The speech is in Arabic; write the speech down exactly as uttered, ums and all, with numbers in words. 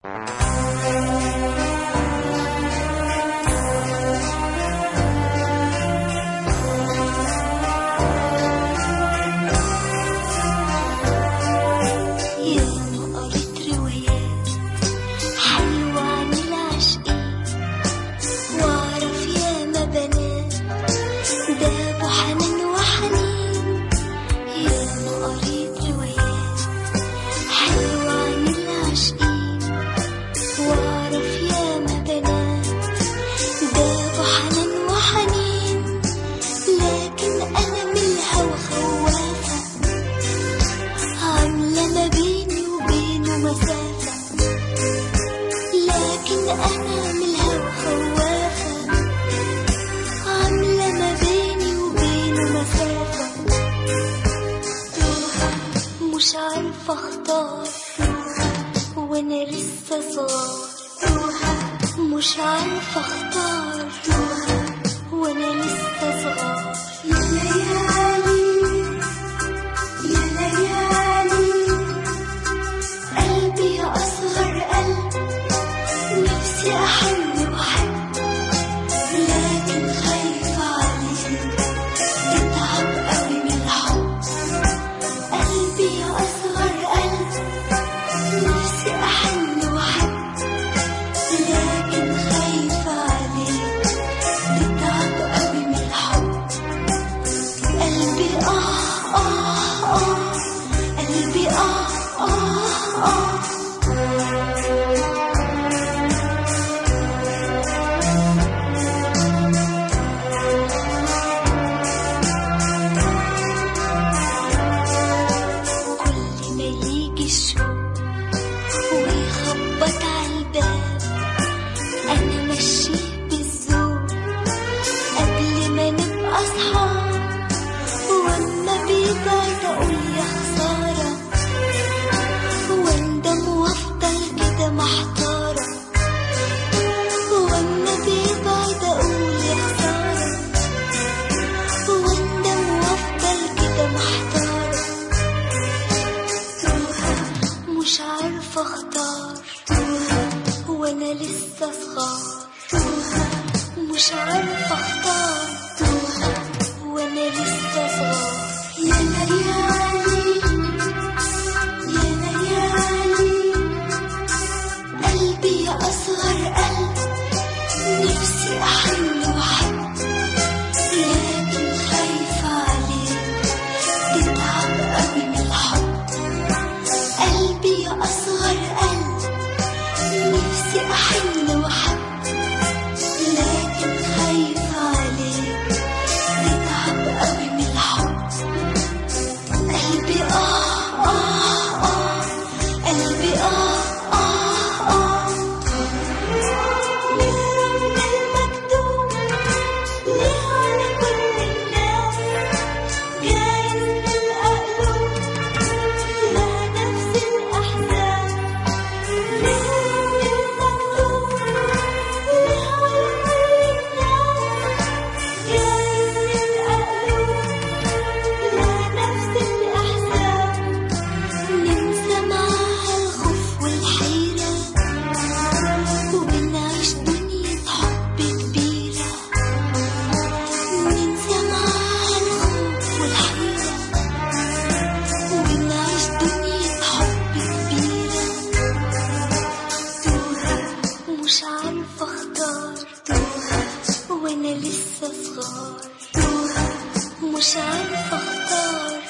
مش عارفة اختار وانا لسه صغار، مش عارفة اختار وانا لسه صغار. يا ليالي يا ليالي قلبي يا أصغر قلب، نفسي أحن وأحب لكن خايفة عليك تتعب قوي من الحب. قلبي يا أصغر قلب، نفسي أحن وأحب لكن خايفة عليك تتعب قوي من الحب. قلبي آه آه آه قلبي آه آه آه كل ما يجي الشوق ويخبط عالباب أنا ماشية بالذوق قبل ما نبقى أصحاب، وأما بيبعد أقول يا خسارة وأندم وأفضل كده محتارة. وأما بيبعد أقول يا خسارة وأندم وأفضل كده محتارة. مش عارفة اختار وانا لسه صغار، مش عارفة اختار وانا لسه صغار. يا ليالي يا ليالي قلبي يا أصغر قلب، نفسي أحن وأحب لكن خايفة عليك تتعب قوي من الحب. قلبي يا أصغر قلب، نفسي أحن وأحب لكن خايفة عليك تتعب قوي من الحب. قلبي آه آه آه قلبي آه آه آه نقرا من المكتوب ليه على كل الناس، جايز بالقلوب لها نفس الأحزان. نقرا من المكتوب ليه على كل الناس، جايز بالقلوب لها نفس الأحزان. ننسى معاها الخوف والحيرة وبنعيش دنيا حب كبيرة. ننسى معاها الخوف والحيرة وبنعيش دنيا حب كبيرة. مش عارفة اختار وانا لسه صغار، مش عارفة اختار